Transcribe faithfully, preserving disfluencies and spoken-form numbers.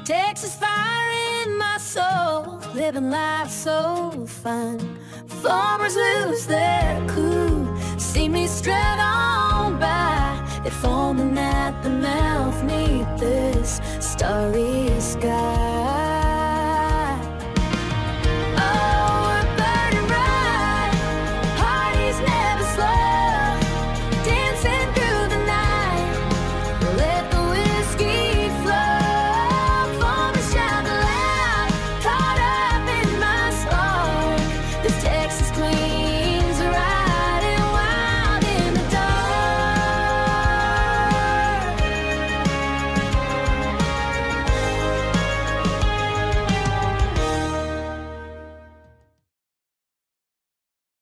Texas fire in my soul, living life so fun. Farmers lose their cool, see me strut on by. They're foaming at the mouth neath this starry sky.